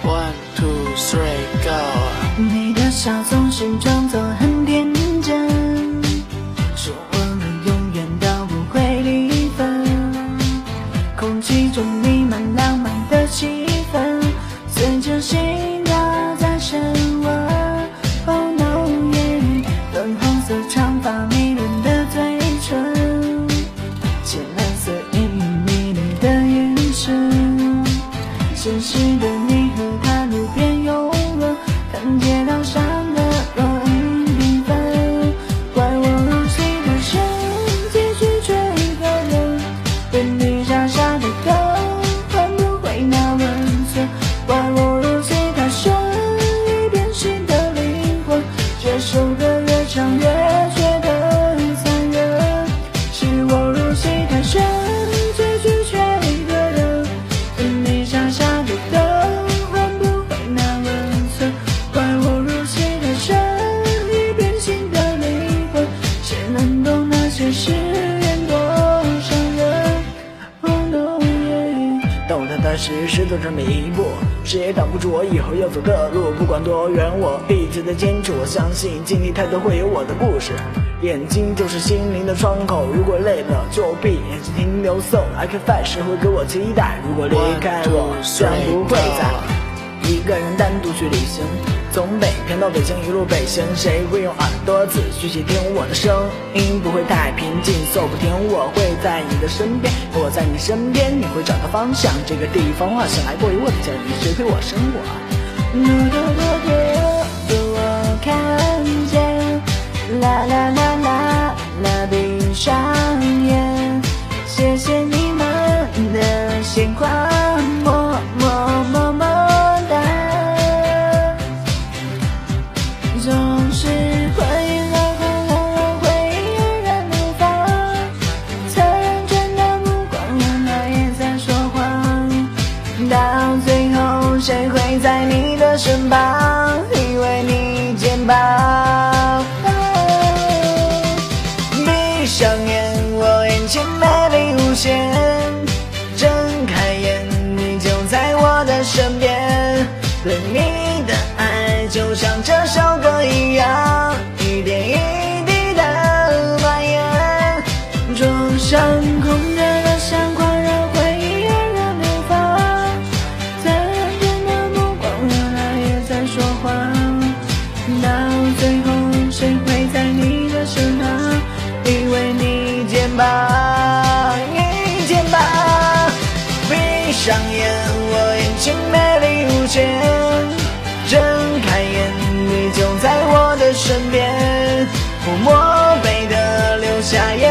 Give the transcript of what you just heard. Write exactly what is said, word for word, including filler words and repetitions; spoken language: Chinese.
One two three go。 你的笑总是装作很天真，说我们永远都不会离分。空气中弥漫浪漫的气氛，随着心跳在升温。Oh no yeah， 粉红色长发迷人的嘴唇，浅蓝色阴影迷离的眼神。现实的你和他路边拥吻，看街道上的若隐缤纷。怪我入戏太深，结局却一个人，对你傻傻的等，换不回那温存。怪我入戏太深，已变心的灵魂，这首歌越唱越觉得残忍。是我入戏太深，结局却一个人，对你傻傻的等，换不回那温存。怪我入戏太深，已变心的灵魂，谁能懂那些誓言多伤人。Oh no yeah， 懂得的是是走这么一步，谁也挡不住我以后要走的路。不管多远，我一直在坚持。我相信经历太多会有我的故事。眼睛就是心灵的窗口，如果累了就闭眼睛停留。So I can fight， 谁会给我期待？如果离开我，将不会再一个人单独去旅行。从北偏到北京，一路北行，谁会用耳朵仔细去听我的声音？不会太平静，so不停，我会在你的身边，我在你身边，你会找到方向。这个地方好像来过于我的家人，谁陪我生活？ 多多多多多我看见，啦啦啦啦啦，闭上眼，谢谢你们的鲜花，么么么么哒。总是会让让让回忆冉冉流放，残忍真的目光，原来也在说谎。到最后，谁会在你的身旁，依偎你肩膀？闭上眼，我眼前美丽无限，睁开眼，你就在我的身边。对你的爱就像这首歌一样，一点一滴的蔓延。桌上空着的相框，让回忆冉冉流放。残忍的目光，原来也在说谎。到最后，谁会在你的身旁，依偎你肩膀，你肩膀。闭上眼，我眼前美丽无限，睁开眼，你就在我的身边，默默背的流下眼